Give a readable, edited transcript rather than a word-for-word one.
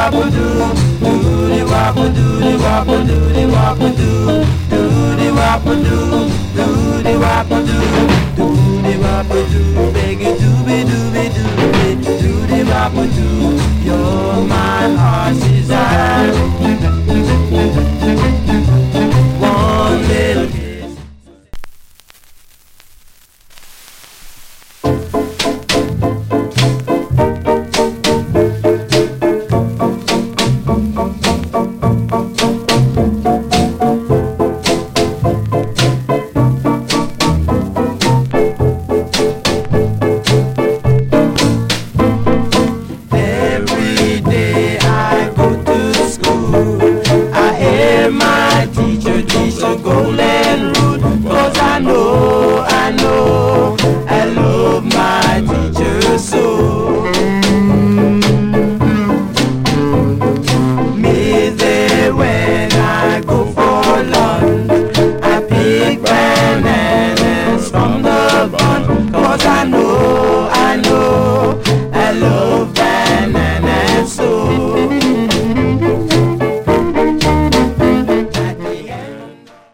wop a doo, doody wop a doody wop a doody wop a doo, doody wop a doo, doody wop a doo, doody wop a doo, beg it dooby dooby dooby, doody wop a doo.